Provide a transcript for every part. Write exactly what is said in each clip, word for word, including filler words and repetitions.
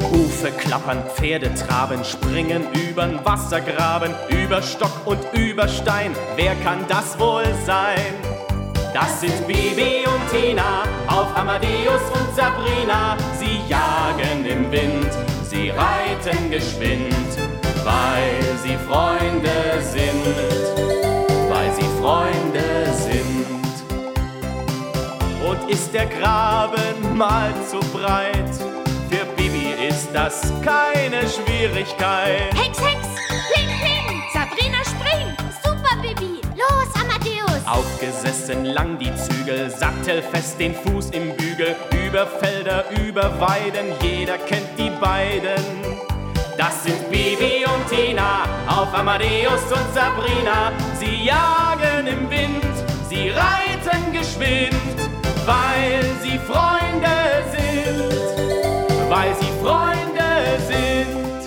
Hufe klappern, Pferde traben, springen übern Wassergraben, über Stock und über Stein. Wer kann das wohl sein? Das sind Bibi und Tina, auf Amadeus und Sabrina. Sie jagen im Wind, sie reiten geschwind, weil sie Freunde sind, weil sie Freunde sind. Und ist der Graben mal zu breit, für Bibi ist das keine Schwierigkeit. Hex, Hex, pling, pling, Sabrina spring, super Bibi, los Amadeus. Aufgesessen lang die Zügel, sattelfest den Fuß im Bügel, über Felder, über Weiden, jeder kennt die beiden. Das sind Bibi und Tina, auf Amadeus und Sabrina. Sie jagen im Wind, sie reiten geschwind, weil sie Freunde sind, weil sie Freunde sind.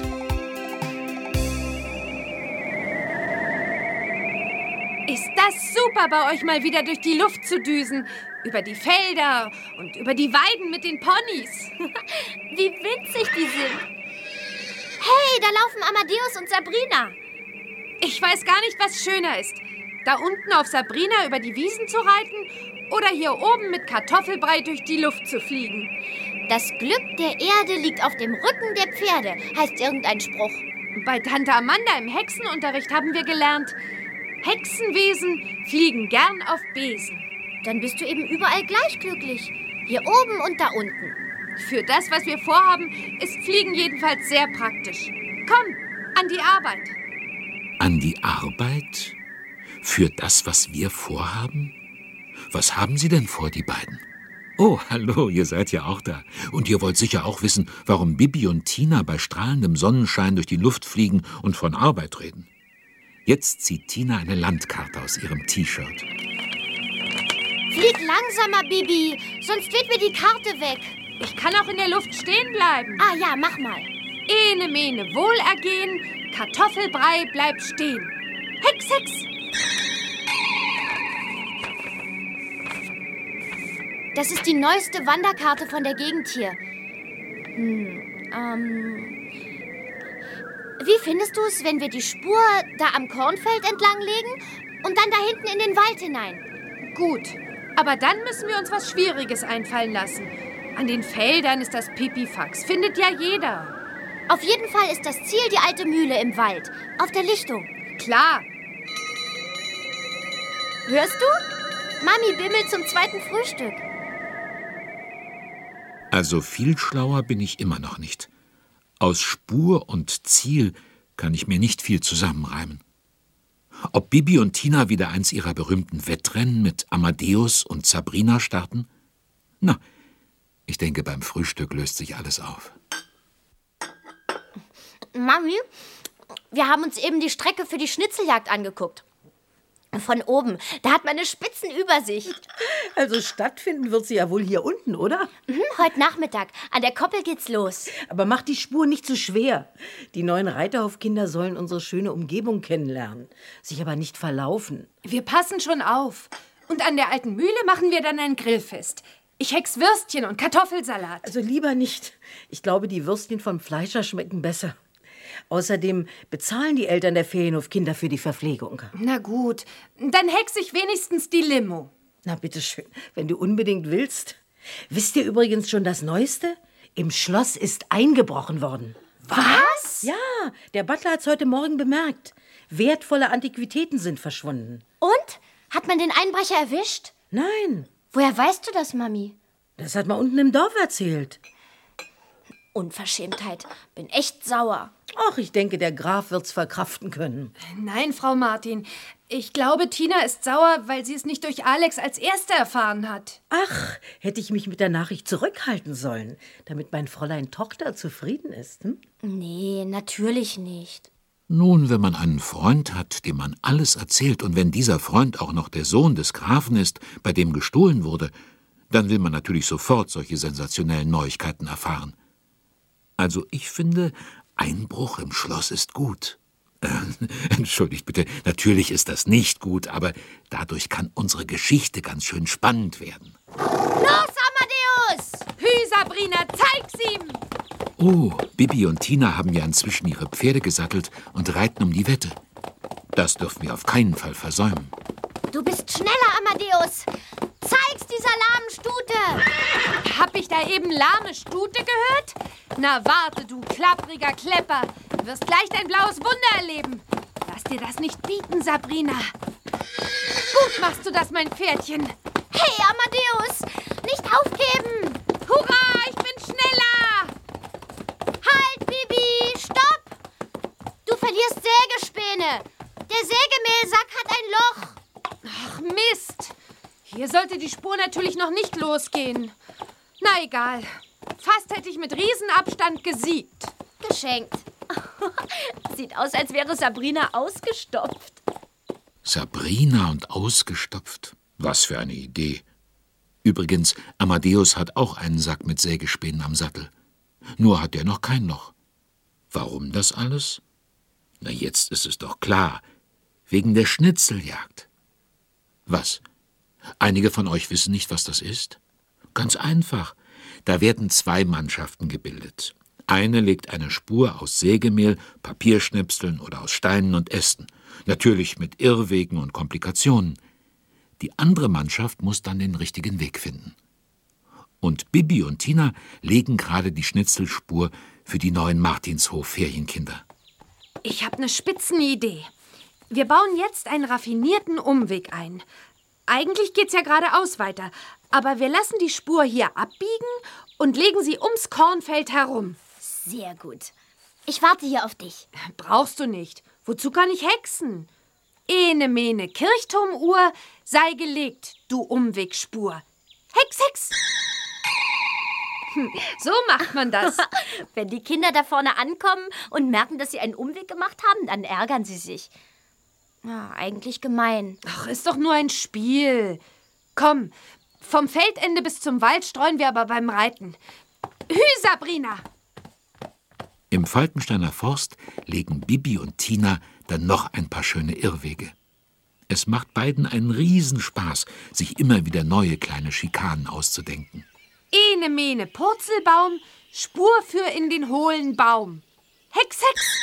Ist das super, bei euch mal wieder durch die Luft zu düsen. Über die Felder und über die Weiden mit den Ponys. Wie winzig die sind. Hey, da laufen Amadeus und Sabrina. Ich weiß gar nicht, was schöner ist. Da unten auf Sabrina über die Wiesen zu reiten oder hier oben mit Kartoffelbrei durch die Luft zu fliegen. Das Glück der Erde liegt auf dem Rücken der Pferde, heißt irgendein Spruch. Bei Tante Amanda im Hexenunterricht haben wir gelernt, Hexenwesen fliegen gern auf Besen. Dann bist du eben überall gleich glücklich. Hier oben und da unten. Für das, was wir vorhaben, ist Fliegen jedenfalls sehr praktisch. Komm, an die Arbeit. An die Arbeit? Für das, was wir vorhaben? Was haben Sie denn vor, die beiden? Oh, hallo, ihr seid ja auch da. Und ihr wollt sicher auch wissen, warum Bibi und Tina bei strahlendem Sonnenschein durch die Luft fliegen und von Arbeit reden. Jetzt zieht Tina eine Landkarte aus ihrem T-Shirt. Flieg langsamer, Bibi, sonst weht mir die Karte weg. Ich kann auch in der Luft stehen bleiben. Ah ja, mach mal. Ene, mene, Wohlergehen, Kartoffelbrei bleibt stehen. Hex, Hex! Das ist die neueste Wanderkarte von der Gegend hier. Hm, ähm... Wie findest du es, wenn wir die Spur da am Kornfeld entlang legen und dann da hinten in den Wald hinein? Gut, aber dann müssen wir uns was Schwieriges einfallen lassen. An den Feldern ist das Pipifax, findet ja jeder. Auf jeden Fall ist das Ziel die alte Mühle im Wald, auf der Lichtung. Klar. Hörst du? Mami bimmelt zum zweiten Frühstück. Also viel schlauer bin ich immer noch nicht. Aus Spur und Ziel kann ich mir nicht viel zusammenreimen. Ob Bibi und Tina wieder eins ihrer berühmten Wettrennen mit Amadeus und Sabrina starten? Na, ich denke, beim Frühstück löst sich alles auf. Mami, wir haben uns eben die Strecke für die Schnitzeljagd angeguckt. Von oben. Da hat man eine Spitzenübersicht. Also stattfinden wird sie ja wohl hier unten, oder? Mhm, heute Nachmittag. An der Koppel geht's los. Aber mach die Spur nicht zu schwer. Die neuen Reiterhofkinder sollen unsere schöne Umgebung kennenlernen. Sich aber nicht verlaufen. Wir passen schon auf. Und an der alten Mühle machen wir dann ein Grillfest. Ich hex Würstchen und Kartoffelsalat. Also lieber nicht. Ich glaube, die Würstchen vom Fleischer schmecken besser. Außerdem bezahlen die Eltern der Ferienhofkinder für die Verpflegung. Na gut, dann hex ich wenigstens die Limo. Na bitteschön, wenn du unbedingt willst. Wisst ihr übrigens schon das Neueste? Im Schloss ist eingebrochen worden. Was? Ja, der Butler hat's heute Morgen bemerkt. Wertvolle Antiquitäten sind verschwunden. Und? Hat man den Einbrecher erwischt? Nein. Woher weißt du das, Mami? Das hat man unten im Dorf erzählt. Unverschämtheit. Bin echt sauer. Ach, ich denke, der Graf wird's verkraften können. Nein, Frau Martin. Ich glaube, Tina ist sauer, weil sie es nicht durch Alex als Erste erfahren hat. Ach, hätte ich mich mit der Nachricht zurückhalten sollen, damit mein Fräulein Tochter zufrieden ist. Hm? Nee, natürlich nicht. Nun, wenn man einen Freund hat, dem man alles erzählt, und wenn dieser Freund auch noch der Sohn des Grafen ist, bei dem gestohlen wurde, dann will man natürlich sofort solche sensationellen Neuigkeiten erfahren. Also ich finde, Einbruch im Schloss ist gut. Äh, entschuldigt bitte, natürlich ist das nicht gut, aber dadurch kann unsere Geschichte ganz schön spannend werden. Los, Amadeus! Hü, Sabrina, zeig's ihm! Oh, Bibi und Tina haben ja inzwischen ihre Pferde gesattelt und reiten um die Wette. Das dürfen wir auf keinen Fall versäumen. Du bist schneller, Amadeus. Zeig's dieser lahmen Stute. Hab ich da eben lahme Stute gehört? Na warte, du klappriger Klepper. Du wirst gleich dein blaues Wunder erleben. Lass dir das nicht bieten, Sabrina. Gut machst du das, mein Pferdchen. Hey, Amadeus, nicht aufgeben. Hurra, ich bin schneller. Halt, Bibi, stopp. Du verlierst Sägespäne. Der Sägemehlsack hat ein Loch. Ach, Mist. Hier sollte die Spur natürlich noch nicht losgehen. Na egal. Fast hätte ich mit Riesenabstand gesiegt. Geschenkt. Sieht aus, als wäre Sabrina ausgestopft. Sabrina und ausgestopft? Was für eine Idee. Übrigens, Amadeus hat auch einen Sack mit Sägespänen am Sattel. Nur hat er noch kein Loch. Warum das alles? Na, jetzt ist es doch klar. Wegen der Schnitzeljagd. Was? Einige von euch wissen nicht, was das ist? Ganz einfach. Da werden zwei Mannschaften gebildet. Eine legt eine Spur aus Sägemehl, Papierschnipseln oder aus Steinen und Ästen. Natürlich mit Irrwegen und Komplikationen. Die andere Mannschaft muss dann den richtigen Weg finden. Und Bibi und Tina legen gerade die Schnitzelspur für die neuen Martinshof-Ferienkinder. Ich habe eine Spitzenidee. Wir bauen jetzt einen raffinierten Umweg ein. Eigentlich geht's ja geradeaus weiter, aber wir lassen die Spur hier abbiegen und legen sie ums Kornfeld herum. Sehr gut. Ich warte hier auf dich. Brauchst du nicht. Wozu kann ich hexen? Ene mene Kirchturmuhr, sei gelegt, du Umwegspur. Hex, Hex! Hm, so macht man das. Wenn die Kinder da vorne ankommen und merken, dass sie einen Umweg gemacht haben, dann ärgern sie sich. Ja, eigentlich gemein. Ach, ist doch nur ein Spiel. Komm, vom Feldende bis zum Wald streuen wir aber beim Reiten. Hü, Sabrina! Im Falkensteiner Forst legen Bibi und Tina dann noch ein paar schöne Irrwege. Es macht beiden einen Riesenspaß, sich immer wieder neue kleine Schikanen auszudenken. Ene mene Purzelbaum, Spur für in den hohlen Baum. Hex, Hex!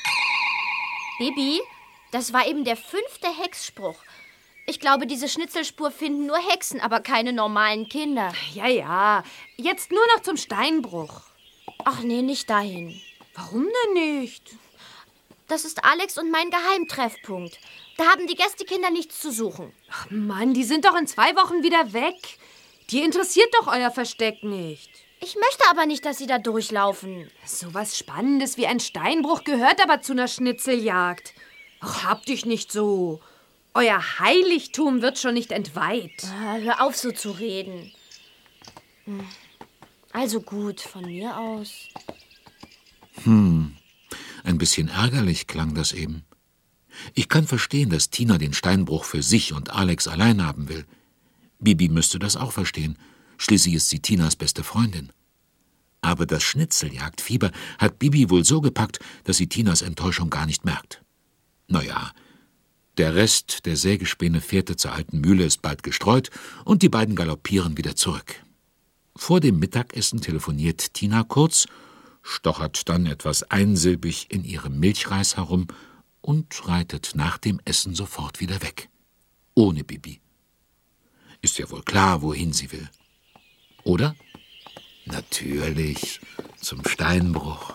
Bibi, das war eben der fünfte Hexspruch. Ich glaube, diese Schnitzelspur finden nur Hexen, aber keine normalen Kinder. Ja, ja, jetzt nur noch zum Steinbruch. Ach nee, nicht dahin. Warum denn nicht? Das ist Alex und mein Geheimtreffpunkt. Da haben die Gästekinder nichts zu suchen. Ach Mann, die sind doch in zwei Wochen wieder weg. Die interessiert doch euer Versteck nicht. Ich möchte aber nicht, dass sie da durchlaufen. So was Spannendes wie ein Steinbruch gehört aber zu einer Schnitzeljagd. Ach, hab dich nicht so. Euer Heiligtum wird schon nicht entweiht. Ah, hör auf, so zu reden. Also gut, von mir aus. Hm, ein bisschen ärgerlich klang das eben. Ich kann verstehen, dass Tina den Steinbruch für sich und Alex allein haben will. Bibi müsste das auch verstehen. Schließlich ist sie Tinas beste Freundin. Aber das Schnitzeljagdfieber hat Bibi wohl so gepackt, dass sie Tinas Enttäuschung gar nicht merkt. Naja, der Rest der Sägespäne-Fährte zur alten Mühle ist bald gestreut und die beiden galoppieren wieder zurück. Vor dem Mittagessen telefoniert Tina kurz, stochert dann etwas einsilbig in ihrem Milchreis herum und reitet nach dem Essen sofort wieder weg. Ohne Bibi. Ist ja wohl klar, wohin sie will. Oder? Natürlich, zum Steinbruch.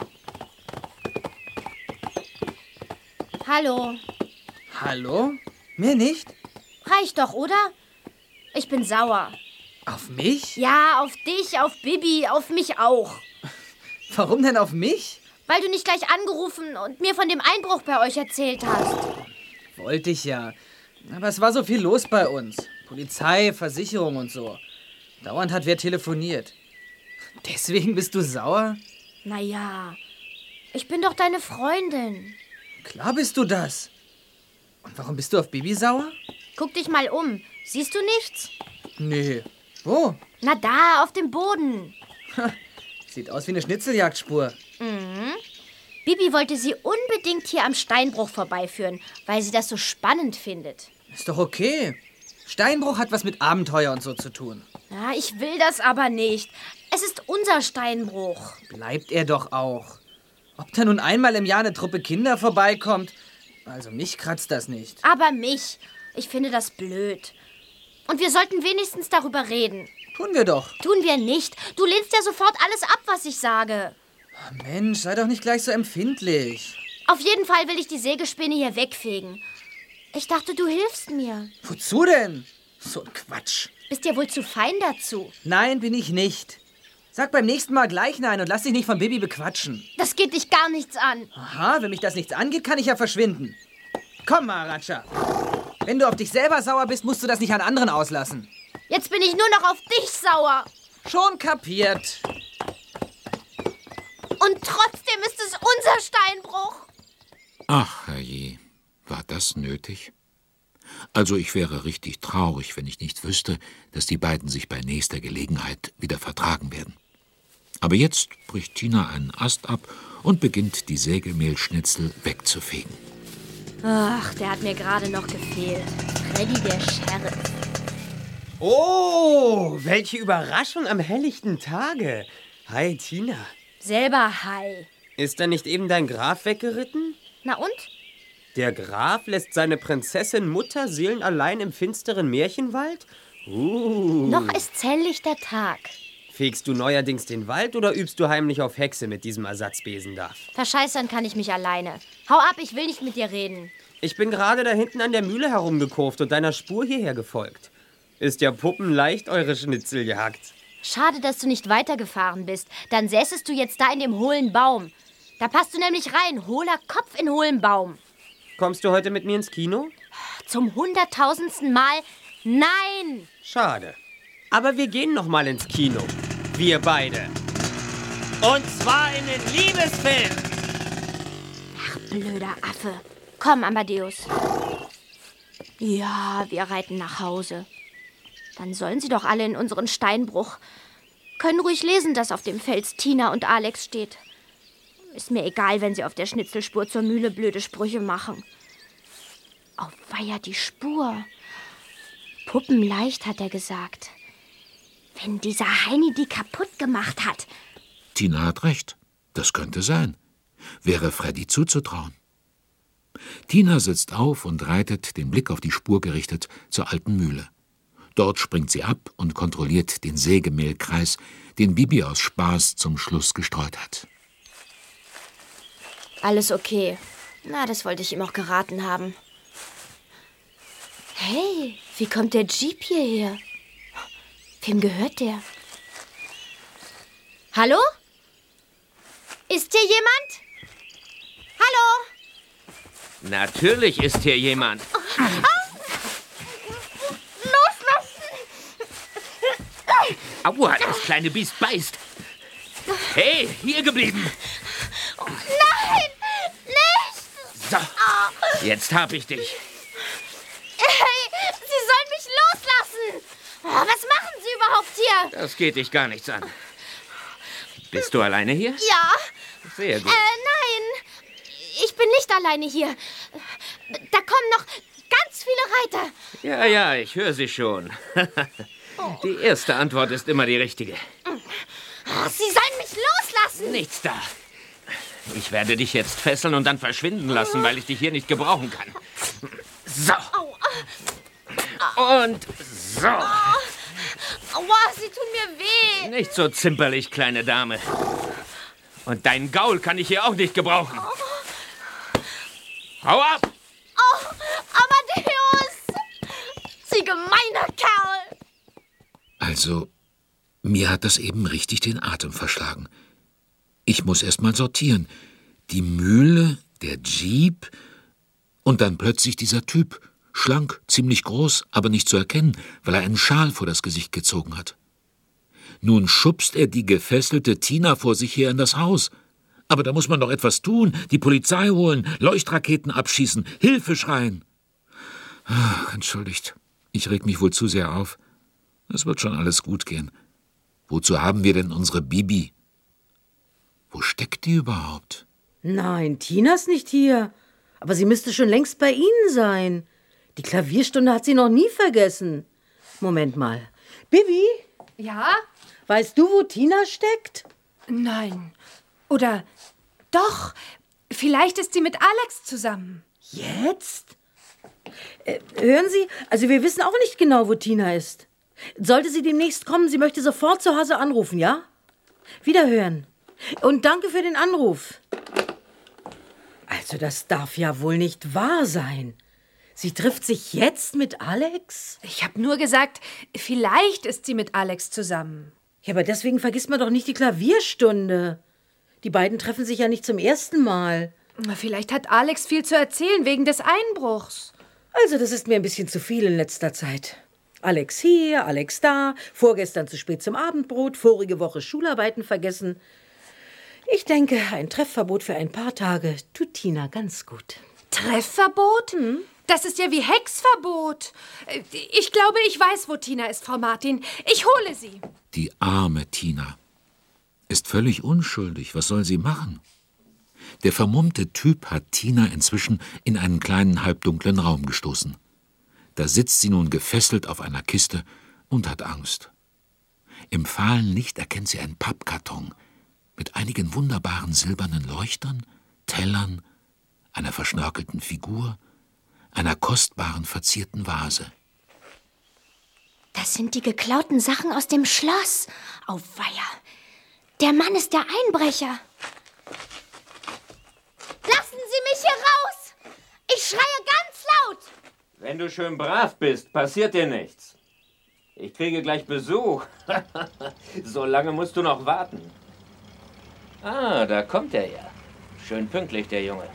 Hallo. Hallo? Mir nicht? Reicht doch, oder? Ich bin sauer. Auf mich? Ja, auf dich, auf Bibi, auf mich auch. Warum denn auf mich? Weil du nicht gleich angerufen und mir von dem Einbruch bei euch erzählt hast. Wollte ich ja. Aber es war so viel los bei uns. Polizei, Versicherung und so. Dauernd hat wer telefoniert. Deswegen bist du sauer? Naja, ich bin doch deine Freundin. Klar bist du das. Und warum bist du auf Bibi sauer? Guck dich mal um. Siehst du nichts? Nee. Wo? Na da, auf dem Boden. Sieht aus wie eine Schnitzeljagdspur. Mhm. Bibi wollte sie unbedingt hier am Steinbruch vorbeiführen, weil sie das so spannend findet. Ist doch okay. Steinbruch hat was mit Abenteuer und so zu tun. Ja, ich will das aber nicht. Es ist unser Steinbruch. Bleibt er doch auch. Ob da nun einmal im Jahr eine Truppe Kinder vorbeikommt, also mich kratzt das nicht. Aber mich. Ich finde das blöd. Und wir sollten wenigstens darüber reden. Tun wir doch. Tun wir nicht. Du lehnst ja sofort alles ab, was ich sage. Mensch, sei doch nicht gleich so empfindlich. Auf jeden Fall will ich die Sägespäne hier wegfegen. Ich dachte, du hilfst mir. Wozu denn? So ein Quatsch. Bist dir wohl zu fein dazu? Nein, bin ich nicht. Sag beim nächsten Mal gleich nein und lass dich nicht von Bibi bequatschen. Das geht dich gar nichts an. Aha, wenn mich das nichts angeht, kann ich ja verschwinden. Komm, Maharaja. Wenn du auf dich selber sauer bist, musst du das nicht an anderen auslassen. Jetzt bin ich nur noch auf dich sauer. Schon kapiert. Und trotzdem ist es unser Steinbruch. Ach, herrje, war das nötig? Also ich wäre richtig traurig, wenn ich nicht wüsste, dass die beiden sich bei nächster Gelegenheit wieder vertragen werden. Aber jetzt bricht Tina einen Ast ab und beginnt, die Sägemehlschnitzel wegzufegen. Ach, der hat mir gerade noch gefehlt. Freddy, der Sheriff. Oh, welche Überraschung am helllichten Tage. Hi, Tina. Selber hi. Ist da nicht eben dein Graf weggeritten? Na und? Der Graf lässt seine Prinzessin Mutter seelenallein im finsteren Märchenwald? Uh. Noch ist helllichter Tag. Fegst du neuerdings den Wald oder übst du heimlich auf Hexe mit diesem Ersatzbesen da? Verscheißern kann ich mich alleine. Hau ab, ich will nicht mit dir reden. Ich bin gerade da hinten an der Mühle herumgekurvt und deiner Spur hierher gefolgt. Ist ja puppenleicht eure Schnitzeljagd. Schade, dass du nicht weitergefahren bist. Dann säßest du jetzt da in dem hohlen Baum. Da passt du nämlich rein. Hohler Kopf in hohlem Baum. Kommst du heute mit mir ins Kino? Zum hunderttausendsten Mal nein. Schade. Aber wir gehen noch mal ins Kino. Wir beide. Und zwar in den Liebesfilm. Ach, blöder Affe. Komm, Amadeus. Ja, wir reiten nach Hause. Dann sollen sie doch alle in unseren Steinbruch. Können ruhig lesen, dass auf dem Fels Tina und Alex steht. Ist mir egal, wenn sie auf der Schnitzelspur zur Mühle blöde Sprüche machen. Auweia, die Spur. Puppenleicht, hat er gesagt. Wenn dieser Heini die kaputt gemacht hat. Tina hat recht. Das könnte sein. Wäre Freddy zuzutrauen. Tina sitzt auf und reitet, den Blick auf die Spur gerichtet, zur alten Mühle. Dort springt sie ab und kontrolliert den Sägemehlkreis, den Bibi aus Spaß zum Schluss gestreut hat. Alles okay. Na, das wollte ich ihm auch geraten haben. Hey, wie kommt der Jeep hierher? Wem gehört der? Hallo? Ist hier jemand? Hallo? Natürlich ist hier jemand. Aua, das kleine Biest beißt. Hey, hier geblieben. Nein, nicht! So, jetzt hab ich dich. Hey, Sie sollen mich loslassen! Oh, was machen Sie überhaupt hier? Das geht dich gar nichts an. Bist du alleine hier? Ja. Sehr gut. Äh, nein. Ich bin nicht alleine hier. Da kommen noch ganz viele Reiter. Ja, ja, ich höre sie schon. Die erste Antwort ist immer die richtige. Oh, Sie sollen mich loslassen! Nichts da. Ich werde dich jetzt fesseln und dann verschwinden lassen, weil ich dich hier nicht gebrauchen kann. So. Und so. Aua, Sie tun mir weh. Nicht so zimperlich, kleine Dame. Und deinen Gaul kann ich hier auch nicht gebrauchen. Hau ab! Oh, Amadeus! Sie gemeiner Kerl! Also, mir hat das eben richtig den Atem verschlagen. Ich muss erst mal sortieren. Die Mühle, der Jeep und dann plötzlich dieser Typ. Schlank, ziemlich groß, aber nicht zu erkennen, weil er einen Schal vor das Gesicht gezogen hat. Nun schubst er die gefesselte Tina vor sich her in das Haus. Aber da muss man doch etwas tun, die Polizei holen, Leuchtraketen abschießen, Hilfe schreien. Ach, entschuldigt, ich reg mich wohl zu sehr auf. Es wird schon alles gut gehen. Wozu haben wir denn unsere Bibi? Wo steckt die überhaupt? Nein, Tina ist nicht hier. Aber sie müsste schon längst bei Ihnen sein. Die Klavierstunde hat sie noch nie vergessen. Moment mal. Bibi, Ja? weißt du, wo Tina steckt? Nein. Oder Doch, vielleicht ist sie mit Alex zusammen. Jetzt? Äh, hören Sie, also wir wissen auch nicht genau, wo Tina ist. Sollte sie demnächst kommen, sie möchte sofort zu Hause anrufen, ja? Wiederhören. Und danke für den Anruf. Also das darf ja wohl nicht wahr sein. Sie trifft sich jetzt mit Alex? Ich habe nur gesagt, vielleicht ist sie mit Alex zusammen. Ja, aber deswegen vergisst man doch nicht die Klavierstunde. Die beiden treffen sich ja nicht zum ersten Mal. Vielleicht hat Alex viel zu erzählen wegen des Einbruchs. Also, das ist mir ein bisschen zu viel in letzter Zeit. Alex hier, Alex da, vorgestern zu spät zum Abendbrot, vorige Woche Schularbeiten vergessen. Ich denke, ein Treffverbot für ein paar Tage tut Tina ganz gut. Treffverbot? Hm? Das ist ja wie Hexverbot. Ich glaube, ich weiß, wo Tina ist, Frau Martin. Ich hole sie. Die arme Tina ist völlig unschuldig. Was soll sie machen? Der vermummte Typ hat Tina inzwischen in einen kleinen, halbdunklen Raum gestoßen. Da sitzt sie nun gefesselt auf einer Kiste und hat Angst. Im fahlen Licht erkennt sie einen Pappkarton mit einigen wunderbaren silbernen Leuchtern, Tellern, einer verschnörkelten Figur, einer kostbaren, verzierten Vase. Das sind die geklauten Sachen aus dem Schloss. Auweia. Der Mann ist der Einbrecher. Lassen Sie mich hier raus! Ich schreie ganz laut! Wenn du schön brav bist, passiert dir nichts. Ich kriege gleich Besuch. So lange musst du noch warten. Ah, da kommt er ja. Schön pünktlich, der Junge.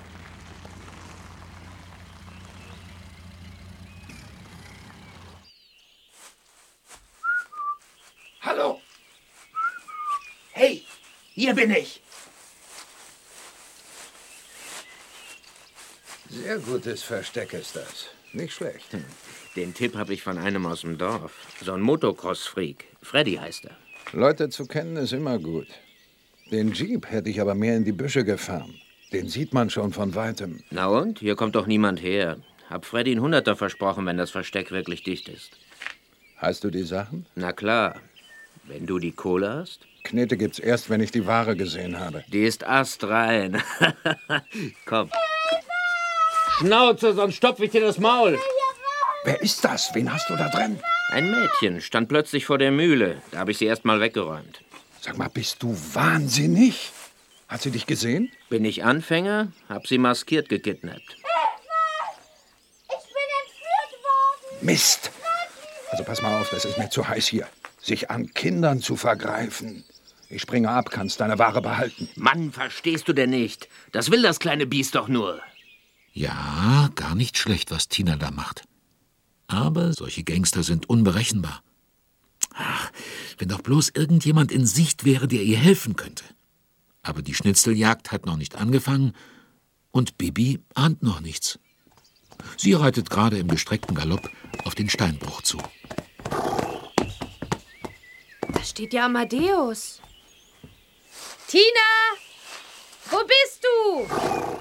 Hallo. Hey, hier bin ich. Sehr gutes Versteck ist das. Nicht schlecht. Hm. Den Tipp habe ich von einem aus dem Dorf. So ein Motocross-Freak. Freddy heißt er. Leute zu kennen ist immer gut. Den Jeep hätte ich aber mehr in die Büsche gefahren. Den sieht man schon von Weitem. Na und? Hier kommt doch niemand her. Hab Freddy einen Hunderter versprochen, wenn das Versteck wirklich dicht ist. Hast du die Sachen? Na klar. Wenn du die Kohle hast? Knete gibt's erst, wenn ich die Ware gesehen habe. Die ist astrein. Komm. Schnauze, sonst stopf ich dir das Maul. Wer ist das? Wen hast du da drin? Ein Mädchen stand plötzlich vor der Mühle. Da habe ich sie erst mal weggeräumt. Sag mal, bist du wahnsinnig? Hat sie dich gesehen? Bin ich Anfänger? Hab sie maskiert gekidnappt. Ich bin entführt worden! Mist! Also pass mal auf, das ist mir zu heiß hier. Sich an Kindern zu vergreifen. Ich springe ab, kannst deine Ware behalten. Mann, verstehst du denn nicht? Das will das kleine Biest doch nur. Ja, gar nicht schlecht, was Tina da macht. Aber solche Gangster sind unberechenbar. Ach, wenn doch bloß irgendjemand in Sicht wäre, der ihr helfen könnte. Aber die Schnitzeljagd hat noch nicht angefangen und Bibi ahnt noch nichts. Sie reitet gerade im gestreckten Galopp auf den Steinbruch zu. Da steht ja Amadeus. Tina! Wo bist du?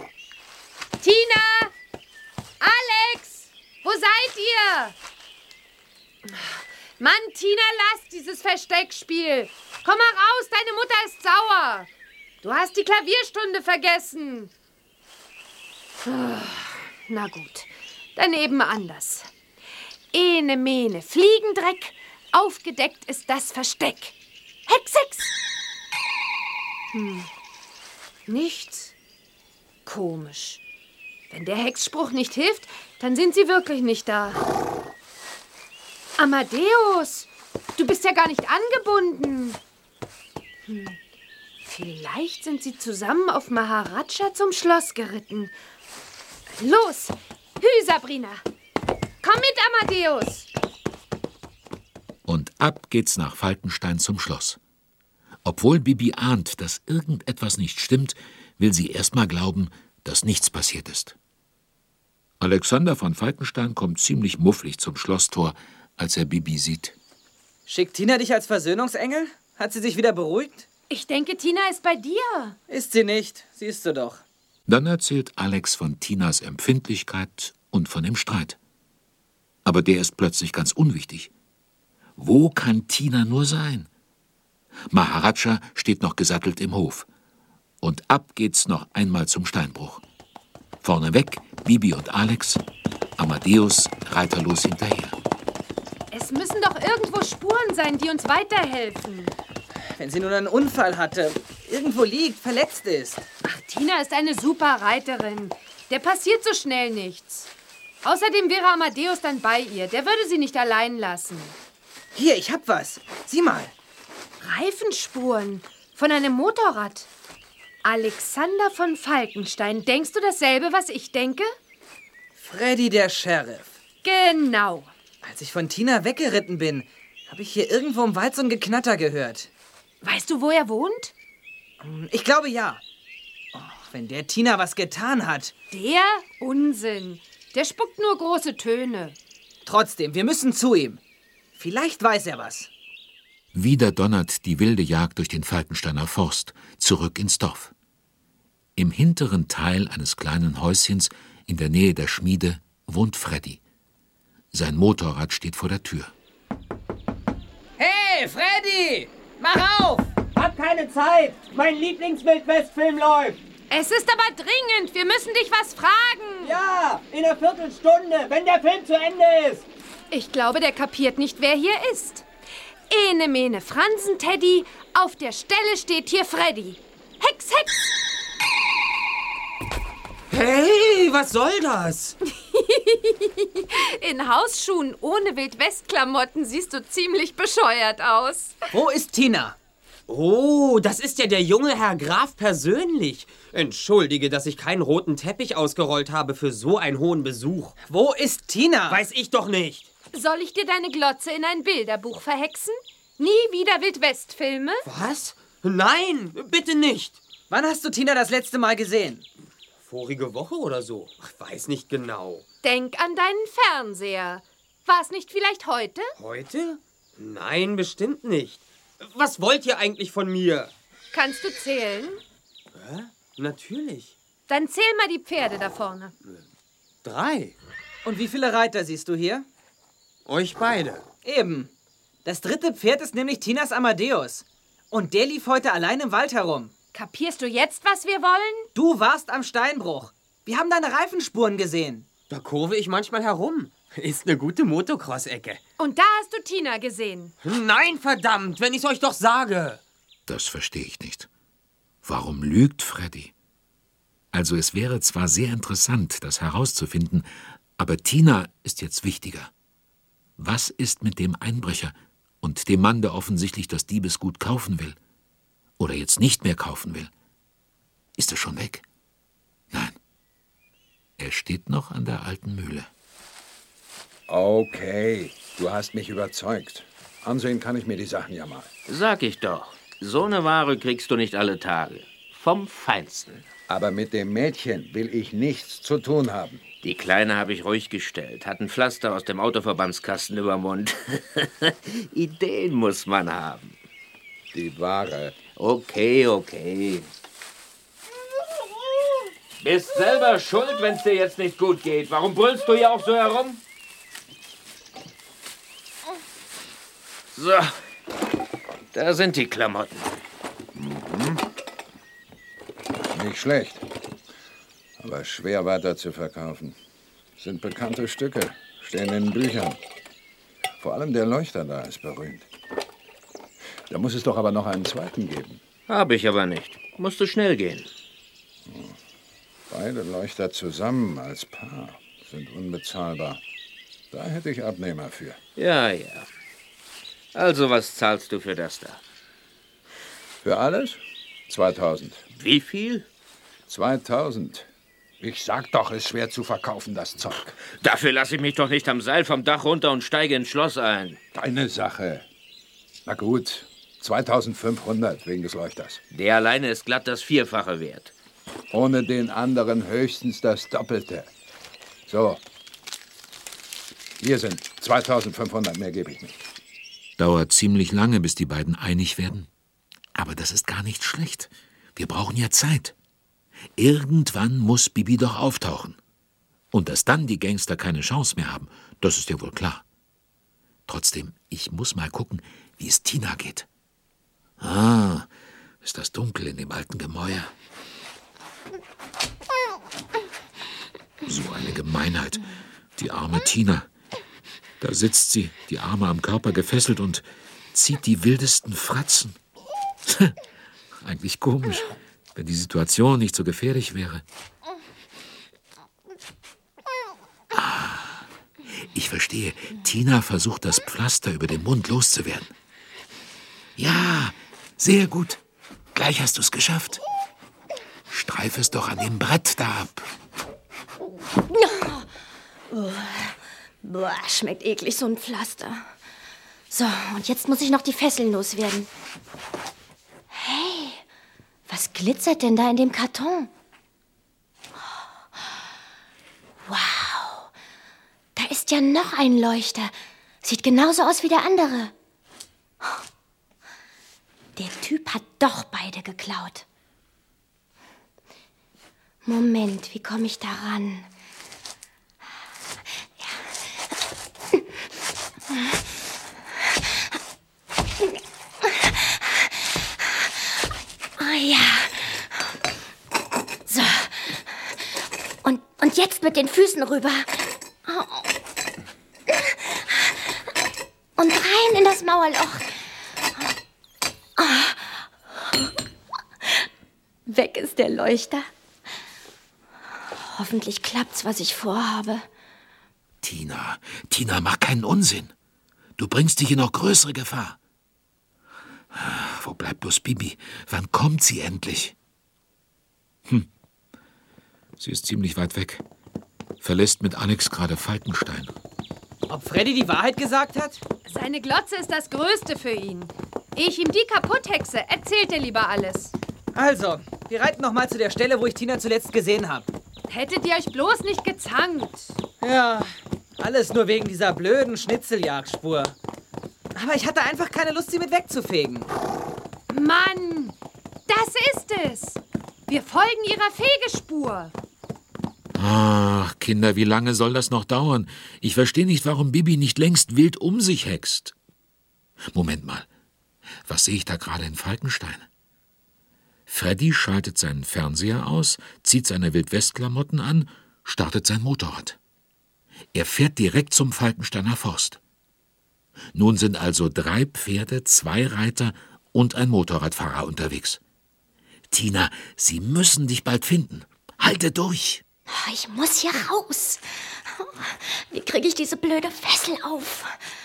Tina! Alex! Wo seid ihr? Mann, Tina, lass dieses Versteckspiel. Komm mal raus, deine Mutter ist sauer. Du hast die Klavierstunde vergessen. Na gut, dann eben anders. Ene, mene, Fliegendreck, aufgedeckt ist das Versteck. Hex, Hex! Hm, nichts. Komisch. Wenn der Hexspruch nicht hilft, dann sind sie wirklich nicht da. Amadeus, du bist ja gar nicht angebunden. Hm. Vielleicht sind sie zusammen auf Maharaja zum Schloss geritten. Los, hü, Sabrina. Komm mit, Amadeus. Und ab geht's nach Falkenstein zum Schloss. Obwohl Bibi ahnt, dass irgendetwas nicht stimmt, will sie erst mal glauben, dass nichts passiert ist. Alexander von Falkenstein kommt ziemlich mufflig zum Schlosstor, als er Bibi sieht. Schickt Tina dich als Versöhnungsengel? Hat sie sich wieder beruhigt? Ich denke, Tina ist bei dir. Ist sie nicht, siehst du doch. Dann erzählt Alex von Tinas Empfindlichkeit und von dem Streit. Aber der ist plötzlich ganz unwichtig. Wo kann Tina nur sein? Maharaja steht noch gesattelt im Hof. Und ab geht's noch einmal zum Steinbruch. Vorneweg Bibi und Alex, Amadeus reiterlos hinterher. Es müssen doch irgendwo Spuren sein, die uns weiterhelfen. Wenn sie nun einen Unfall hatte, irgendwo liegt, verletzt ist. Ach, Tina ist eine super Reiterin. Der passiert so schnell nichts. Außerdem wäre Amadeus dann bei ihr. Der würde sie nicht allein lassen. Hier, ich hab was. Sieh mal. Reifenspuren von einem Motorrad. Alexander von Falkenstein. Denkst du dasselbe, was ich denke? Freddy der Sheriff. Genau. Als ich von Tina weggeritten bin, habe ich hier irgendwo im Wald so ein Geknatter gehört. Weißt du, wo er wohnt? Ich glaube, ja. Oh, wenn der Tina was getan hat. Der? Unsinn. Der spuckt nur große Töne. Trotzdem, wir müssen zu ihm. Vielleicht weiß er was. Wieder donnert die wilde Jagd durch den Falkensteiner Forst, zurück ins Dorf. Im hinteren Teil eines kleinen Häuschens in der Nähe der Schmiede wohnt Freddy. Sein Motorrad steht vor der Tür. Hey, Freddy! Mach auf! Hab keine Zeit! Mein Lieblingswildwestfilm läuft! Es ist aber dringend. Wir müssen dich was fragen. Ja, in einer Viertelstunde, wenn der Film zu Ende ist. Ich glaube, der kapiert nicht, wer hier ist. Ene, mene, Fransen, Teddy. Auf der Stelle steht hier Freddy. Hex, Hex! Hey, was soll das? In Hausschuhen ohne Wildwestklamotten siehst du ziemlich bescheuert aus. Wo ist Tina? Oh, das ist ja der junge Herr Graf persönlich. Entschuldige, dass ich keinen roten Teppich ausgerollt habe für so einen hohen Besuch. Wo ist Tina? Weiß ich doch nicht. Soll ich dir deine Glotze in ein Bilderbuch verhexen? Nie wieder Wildwestfilme? Was? Nein, bitte nicht. Wann hast du Tina das letzte Mal gesehen? Vorige Woche oder so. Ich weiß nicht genau. Denk an deinen Fernseher. War es nicht vielleicht heute? Heute? Nein, bestimmt nicht. Was wollt ihr eigentlich von mir? Kannst du zählen? Hä? Natürlich. Dann zähl mal die Pferde da vorne. Drei. Und wie viele Reiter siehst du hier? Euch beide. Eben. Das dritte Pferd ist nämlich Tinas Amadeus. Und der lief heute allein im Wald herum. Kapierst du jetzt, was wir wollen? Du warst am Steinbruch. Wir haben deine Reifenspuren gesehen. Da kurve ich manchmal herum. Ist eine gute Motocross-Ecke. Und da hast du Tina gesehen. Nein, verdammt, wenn ich's euch doch sage. Das verstehe ich nicht. Warum lügt Freddy? Also es wäre zwar sehr interessant, das herauszufinden, aber Tina ist jetzt wichtiger. Was ist mit dem Einbrecher und dem Mann, der offensichtlich das Diebesgut kaufen will? Oder jetzt nicht mehr kaufen will? Ist er schon weg? Nein. Er steht noch an der alten Mühle. Okay, du hast mich überzeugt. Ansehen kann ich mir die Sachen ja mal. Sag ich doch, so eine Ware kriegst du nicht alle Tage. Vom Feinsten. Aber mit dem Mädchen will ich nichts zu tun haben. Die Kleine habe ich ruhig gestellt, hat ein Pflaster aus dem Autoverbandskasten über Mund. Ideen muss man haben. Die Ware. Okay, okay. Bist selber schuld, wenn es dir jetzt nicht gut geht. Warum brüllst du hier auch so herum? So, da sind die Klamotten. Mhm. Nicht schlecht. Aber schwer weiter zu verkaufen. Sind bekannte Stücke, stehen in Büchern. Vor allem der Leuchter da ist berühmt. Da muss es doch aber noch einen zweiten geben. Habe ich aber nicht. Musste schnell gehen. Beide Leuchter zusammen als Paar sind unbezahlbar. Da hätte ich Abnehmer für. Ja, ja. Also, was zahlst du für das da? Für alles? zweitausend. Wie viel? zweitausend. Ich sag doch, ist schwer zu verkaufen, das Zeug. Dafür lasse ich mich doch nicht am Seil vom Dach runter und steige ins Schloss ein. Deine Sache. Na gut, zweitausendfünfhundert wegen des Leuchters. Der alleine ist glatt das Vierfache wert. Ohne den anderen höchstens das Doppelte. So. Hier sind zweitausendfünfhundert, mehr gebe ich nicht. Dauert ziemlich lange, bis die beiden einig werden. Aber das ist gar nicht schlecht. Wir brauchen ja Zeit. Irgendwann muss Bibi doch auftauchen. Und dass dann die Gangster keine Chance mehr haben, das ist ja wohl klar. Trotzdem, ich muss mal gucken, wie es Tina geht. Ah, ist das dunkel in dem alten Gemäuer. So eine Gemeinheit. Die arme Tina. Da sitzt sie, die Arme am Körper gefesselt und zieht die wildesten Fratzen. Eigentlich komisch, wenn die Situation nicht so gefährlich wäre. Ah, ich verstehe. Tina versucht, das Pflaster über den Mund loszuwerden. Ja, sehr gut. Gleich hast du es geschafft. Streif es doch an dem Brett da ab. Oh. Boah, schmeckt eklig, so ein Pflaster. So, und jetzt muss ich noch die Fesseln loswerden. Hey, was glitzert denn da in dem Karton? Wow, da ist ja noch ein Leuchter. Sieht genauso aus wie der andere. Der Typ hat doch beide geklaut. Moment, wie komme ich da ran? Ah ja. So. Und, und jetzt mit den Füßen rüber. Und rein in das Mauerloch. Weg ist der Leuchter. Hoffentlich klappt's, was ich vorhabe. Tina, Tina, mach keinen Unsinn. Du bringst dich in noch größere Gefahr. Wo bleibt bloß Bibi? Wann kommt sie endlich? Hm. Sie ist ziemlich weit weg. Verlässt mit Alex gerade Falkenstein. Ob Freddy die Wahrheit gesagt hat? Seine Glotze ist das Größte für ihn. Ehe ich ihm die kaputt hexe, erzählt er lieber alles. Also, wir reiten noch mal zu der Stelle, wo ich Tina zuletzt gesehen habe. Hättet ihr euch bloß nicht gezankt. Ja, alles nur wegen dieser blöden Schnitzeljagdspur. Aber ich hatte einfach keine Lust, sie mit wegzufegen. Mann, das ist es. Wir folgen ihrer Fegespur. Ach, Kinder, wie lange soll das noch dauern? Ich verstehe nicht, warum Bibi nicht längst wild um sich hext. Moment mal, was sehe ich da gerade in Falkenstein? Freddy schaltet seinen Fernseher aus, zieht seine Wildwestklamotten an, startet sein Motorrad. Er fährt direkt zum Falkensteiner Forst. Nun sind also drei Pferde, zwei Reiter und ein Motorradfahrer unterwegs. Tina, sie müssen dich bald finden. Halte durch! Ich muss hier raus. Wie kriege ich diese blöde Fessel auf?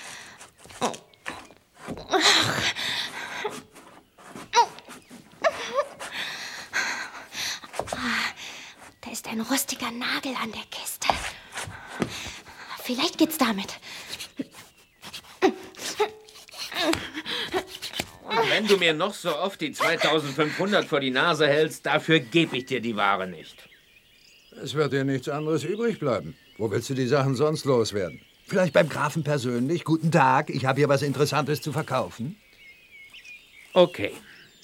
Da ist ein rostiger Nagel an der Kiste. Vielleicht geht's damit. Und wenn du mir noch so oft die zweitausendfünfhundert vor die Nase hältst, dafür gebe ich dir die Ware nicht. Es wird dir nichts anderes übrig bleiben. Wo willst du die Sachen sonst loswerden? Vielleicht beim Grafen persönlich. Guten Tag, ich habe hier was Interessantes zu verkaufen. Okay.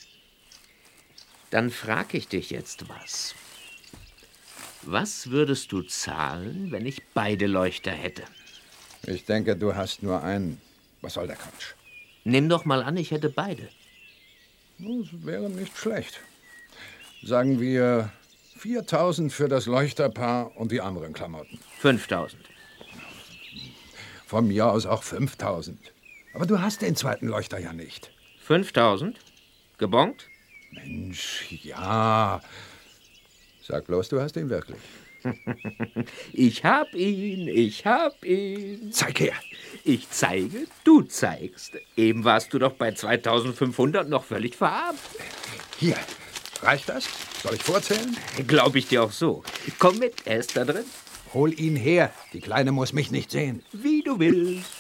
Dann frage ich dich jetzt was. Was würdest du zahlen, wenn ich beide Leuchter hätte? Ich denke, du hast nur einen. Was soll der Quatsch? Nimm doch mal an, ich hätte beide. Das wäre nicht schlecht. Sagen wir viertausend für das Leuchterpaar und die anderen Klamotten. fünftausend. Von mir aus auch fünftausend. Aber du hast den zweiten Leuchter ja nicht. fünftausend? Gebongt? Mensch, ja. Sag bloß, du hast ihn wirklich. Ich hab ihn, ich hab ihn. Zeig her. Ich zeige, du zeigst. Eben warst du doch bei zweitausendfünfhundert noch völlig verarmt. Hier, reicht das? Soll ich vorzählen? Glaube ich dir auch so. Komm mit, er ist da drin. Hol ihn her. Die Kleine muss mich nicht sehen. Wie du willst.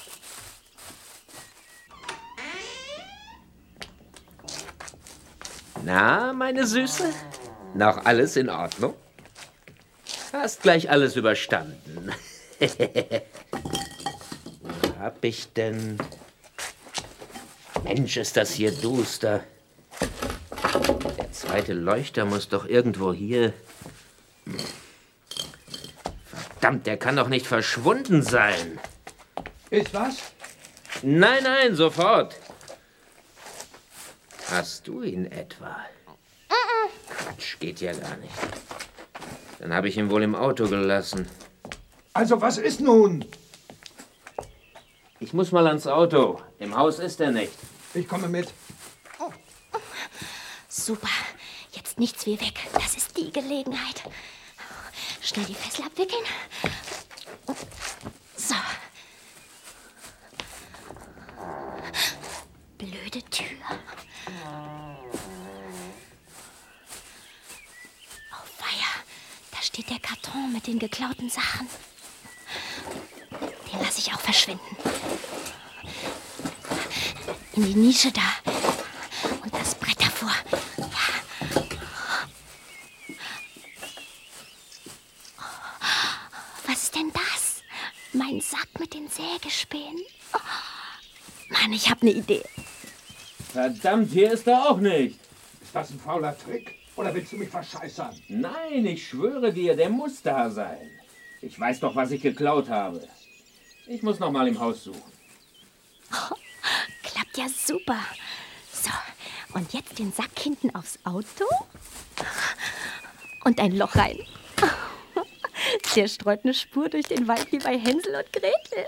Na, meine Süße? Noch alles in Ordnung? Hast gleich alles überstanden. Wo hab ich denn? Mensch, ist das hier duster. Der zweite Leuchter muss doch irgendwo hier... Verdammt, der kann doch nicht verschwunden sein. Ist was? Nein, nein, sofort. Hast du ihn etwa? Mm-mm. Quatsch, geht ja gar nicht. Dann habe ich ihn wohl im Auto gelassen. Also, was ist nun? Ich muss mal ans Auto. Im Haus ist er nicht. Ich komme mit. Super. Jetzt nichts wie weg. Das ist die Gelegenheit. Schnell die Fessel abwickeln. So. Blöde Tür. Oh weia, da steht der Karton mit den geklauten Sachen. Den lasse ich auch verschwinden. In die Nische da. Und das Brett davor. Ja. Was ist denn das? Mein Sack mit den Sägespänen. Oh. Mann, ich habe eine Idee. Verdammt, hier ist er auch nicht. Ist das ein fauler Trick? Oder willst du mich verscheißern? Nein, ich schwöre dir, der muss da sein. Ich weiß doch, was ich geklaut habe. Ich muss noch mal im Haus suchen. Oh, klappt ja super. So, und jetzt den Sack hinten aufs Auto. Und ein Loch rein. Der streut eine Spur durch den Wald wie bei Hänsel und Gretel.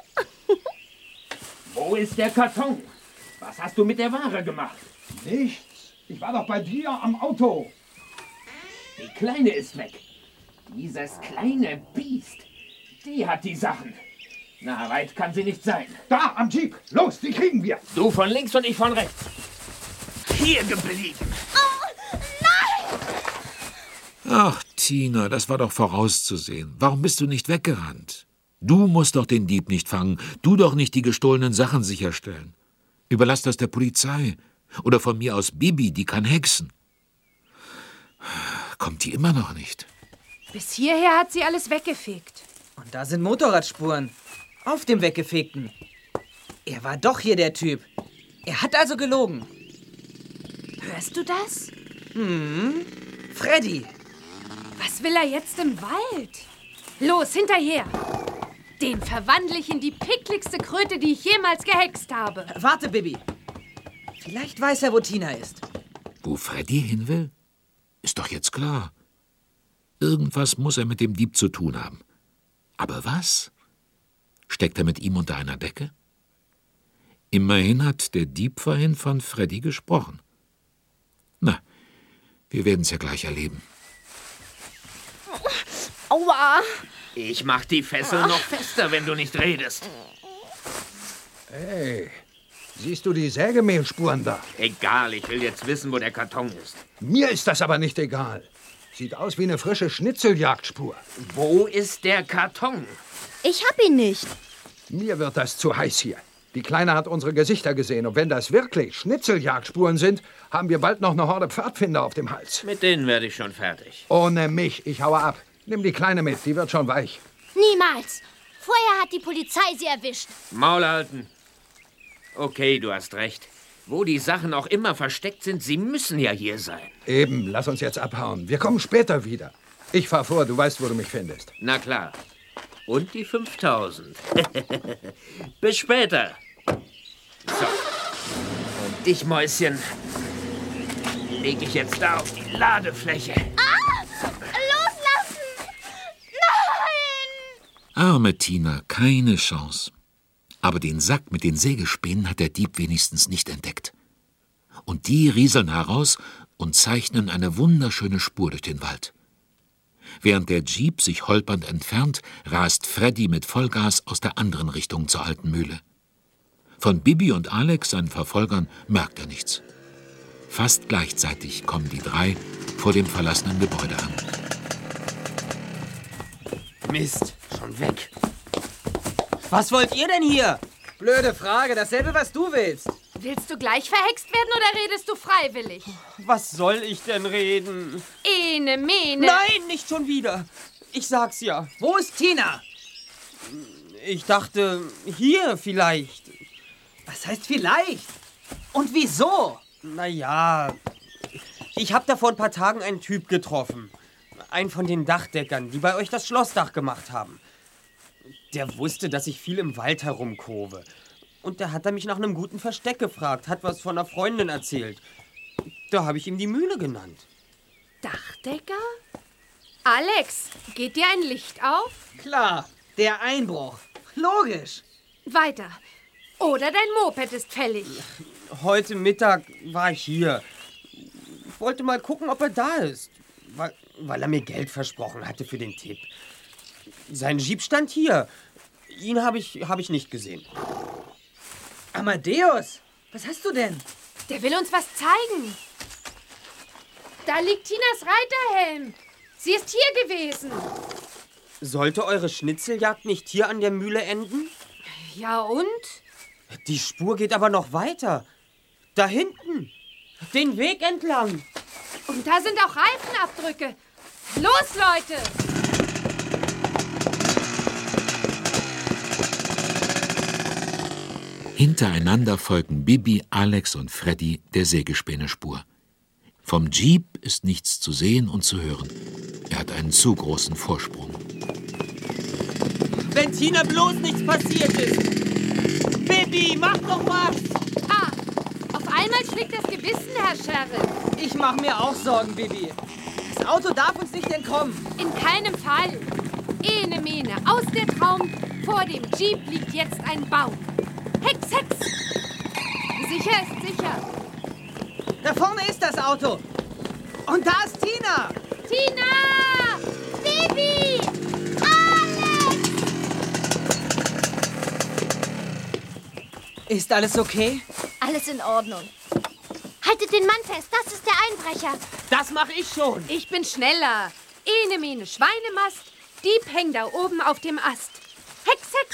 Wo ist der Karton? Was hast du mit der Ware gemacht? Nichts. Ich war doch bei dir am Auto. Die Kleine ist weg. Dieses kleine Biest. Die hat die Sachen. Na, weit kann sie nicht sein. Da, am Jeep. Los, die kriegen wir. Du von links und ich von rechts. Hier geblieben. Oh, nein! Ach, Tina, das war doch vorauszusehen. Warum bist du nicht weggerannt? Du musst doch den Dieb nicht fangen. Du doch nicht die gestohlenen Sachen sicherstellen. Überlass das der Polizei. Oder von mir aus Bibi, die kann hexen. Kommt die immer noch nicht? Bis hierher hat sie alles weggefegt. Und da sind Motorradspuren. Auf dem Weggefegten. Er war doch hier der Typ. Er hat also gelogen. Hörst du das? Hm, Freddy. Was will er jetzt im Wald? Los, hinterher. Den verwandle ich in die pickligste Kröte, die ich jemals gehext habe. Warte, Bibi. Vielleicht weiß er, wo Tina ist. Wo Freddy hin will? Ist doch jetzt klar. Irgendwas muss er mit dem Dieb zu tun haben. Aber was? Steckt er mit ihm unter einer Decke? Immerhin hat der Dieb vorhin von Freddy gesprochen. Na, wir werden es ja gleich erleben. Aua! Ich mach die Fessel noch fester, wenn du nicht redest. Hey, siehst du die Sägemehnspuren da? Egal, ich will jetzt wissen, wo der Karton ist. Mir ist das aber nicht egal. Sieht aus wie eine frische Schnitzeljagdspur. Wo ist der Karton? Ich hab ihn nicht. Mir wird das zu heiß hier. Die Kleine hat unsere Gesichter gesehen. Und wenn das wirklich Schnitzeljagdspuren sind, haben wir bald noch eine Horde Pfadfinder auf dem Hals. Mit denen werde ich schon fertig. Ohne mich. Ich haue ab. Nimm die Kleine mit. Die wird schon weich. Niemals. Vorher hat die Polizei sie erwischt. Maul halten. Okay, du hast recht. Wo die Sachen auch immer versteckt sind, sie müssen ja hier sein. Eben. Lass uns jetzt abhauen. Wir kommen später wieder. Ich fahr vor. Du weißt, wo du mich findest. Na klar. Und die fünftausend. Bis später. So. Und dich, Mäuschen, lege ich jetzt da auf die Ladefläche. Ah! Loslassen! Nein! Arme Tina, keine Chance. Aber den Sack mit den Sägespänen hat der Dieb wenigstens nicht entdeckt. Und die rieseln heraus und zeichnen eine wunderschöne Spur durch den Wald. Während der Jeep sich holpernd entfernt, rast Freddy mit Vollgas aus der anderen Richtung zur alten Mühle. Von Bibi und Alex, seinen Verfolgern, merkt er nichts. Fast gleichzeitig kommen die drei vor dem verlassenen Gebäude an. Mist, schon weg. Was wollt ihr denn hier? Blöde Frage, dasselbe, was du willst. Willst du gleich verhext werden oder redest du freiwillig? Was soll ich denn reden? Ene, mene. Nein, nicht schon wieder. Ich sag's ja. Wo ist Tina? Ich dachte, hier vielleicht. Was heißt vielleicht? Und wieso? Naja, ich hab da vor ein paar Tagen einen Typ getroffen. Einen von den Dachdeckern, die bei euch das Schlossdach gemacht haben. Der wusste, dass ich viel im Wald herumkurve. Und der hat er mich nach einem guten Versteck gefragt, hat was von einer Freundin erzählt. Da habe ich ihm die Mühle genannt. Dachdecker? Alex, geht dir ein Licht auf? Klar, der Einbruch. Logisch. Weiter. Oder dein Moped ist fällig. Heute Mittag war ich hier. Ich wollte mal gucken, ob er da ist. Weil, weil er mir Geld versprochen hatte für den Tipp. Sein Jeep stand hier. Ihn habe ich, hab ich nicht gesehen. Amadeus, was hast du denn? Der will uns was zeigen. Da liegt Tinas Reiterhelm. Sie ist hier gewesen. Sollte eure Schnitzeljagd nicht hier an der Mühle enden? Ja und? Die Spur geht aber noch weiter. Da hinten. Den Weg entlang. Und da sind auch Reifenabdrücke. Los, Leute! Hintereinander folgen Bibi, Alex und Freddy der Sägespäne-Spur. Vom Jeep ist nichts zu sehen und zu hören. Er hat einen zu großen Vorsprung. Wenn Tina bloß nichts passiert ist. Bibi, mach doch was! Ah, auf einmal schlägt das Gewissen, Herr Sheriff. Ich mache mir auch Sorgen, Bibi. Das Auto darf uns nicht entkommen. In keinem Fall. Ene Mene, aus der Traum. Vor dem Jeep liegt jetzt ein Baum. Hex, Hex! Sicher ist sicher. Da vorne ist das Auto. Und da ist Tina. Tina! Bibi! Alex! Ist alles okay? Alles in Ordnung. Haltet den Mann fest, das ist der Einbrecher. Das mache ich schon. Ich bin schneller. Ene Mene, Schweinemast. Dieb hängt da oben auf dem Ast. Hex, Hex!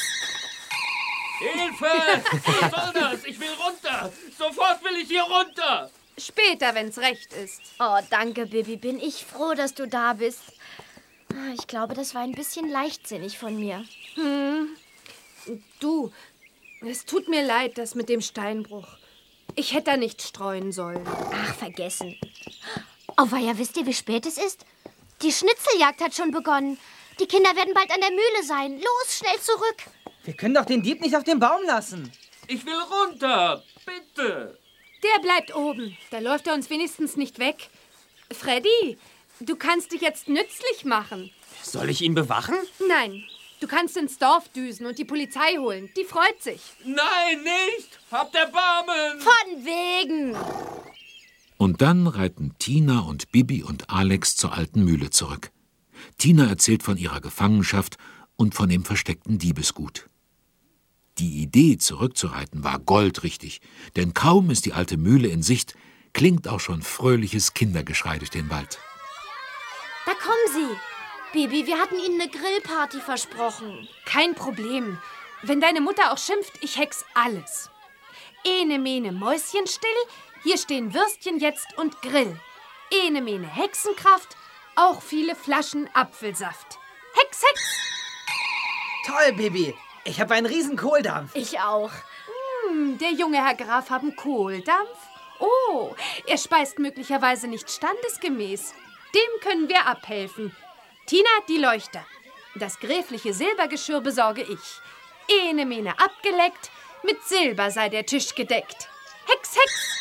Hilfe! Was soll das? Ich will runter! Sofort will ich hier runter! Später, wenn's recht ist. Oh, danke, Bibi. Bin ich froh, dass du da bist. Ich glaube, das war ein bisschen leichtsinnig von mir. Hm. Du, es tut mir leid, das mit dem Steinbruch. Ich hätte da nicht streuen sollen. Ach, vergessen. Oh, weia, wisst ihr, wie spät es ist? Die Schnitzeljagd hat schon begonnen. Die Kinder werden bald an der Mühle sein. Los, schnell zurück. Wir können doch den Dieb nicht auf den Baum lassen. Ich will runter! Bitte! Der bleibt oben. Da läuft er uns wenigstens nicht weg. Freddy, du kannst dich jetzt nützlich machen. Soll ich ihn bewachen? Nein, du kannst ins Dorf düsen und die Polizei holen. Die freut sich. Nein, nicht! Habt Erbarmen! Von wegen! Und dann reiten Tina und Bibi und Alex zur alten Mühle zurück. Tina erzählt von ihrer Gefangenschaft und von dem versteckten Diebesgut. Die Idee, zurückzureiten, war goldrichtig, denn kaum ist die alte Mühle in Sicht, klingt auch schon fröhliches Kindergeschrei durch den Wald. Da kommen sie. Bibi, wir hatten ihnen eine Grillparty versprochen. Kein Problem. Wenn deine Mutter auch schimpft, ich hex alles. Ene Mene Mäuschen still, hier stehen Würstchen jetzt und Grill. Ene Mene Hexenkraft, auch viele Flaschen Apfelsaft. Hex, Hex! Toll, Bibi. Ich habe einen riesen Kohldampf. Ich auch. Hm, der junge Herr Graf haben Kohldampf? Oh, er speist möglicherweise nicht standesgemäß. Dem können wir abhelfen. Tina, die Leuchter. Das gräfliche Silbergeschirr besorge ich. Ene Mene abgeleckt, mit Silber sei der Tisch gedeckt. Hex,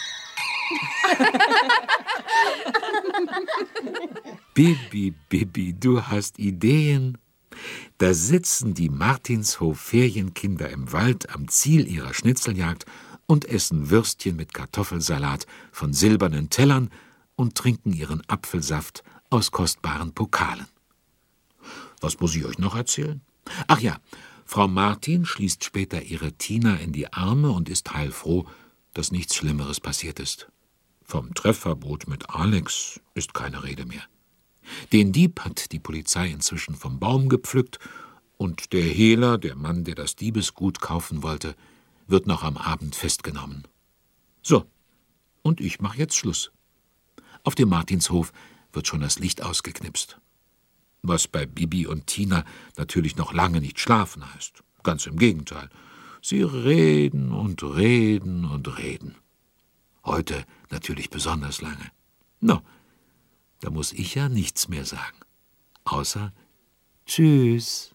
Hex! Bibi, Bibi, du hast Ideen. Da sitzen die Martinshof-Ferienkinder im Wald am Ziel ihrer Schnitzeljagd und essen Würstchen mit Kartoffelsalat von silbernen Tellern und trinken ihren Apfelsaft aus kostbaren Pokalen. Was muss ich euch noch erzählen? Ach ja, Frau Martin schließt später ihre Tina in die Arme und ist heilfroh, dass nichts Schlimmeres passiert ist. Vom Treffverbot mit Alex ist keine Rede mehr. Den Dieb hat die Polizei inzwischen vom Baum gepflückt und der Hehler, der Mann, der das Diebesgut kaufen wollte, wird noch am Abend festgenommen. So, und ich mache jetzt Schluss. Auf dem Martinshof wird schon das Licht ausgeknipst. Was bei Bibi und Tina natürlich noch lange nicht schlafen heißt. Ganz im Gegenteil. Sie reden und reden und reden. Heute natürlich besonders lange. No, da muss ich ja nichts mehr sagen. Außer Tschüss.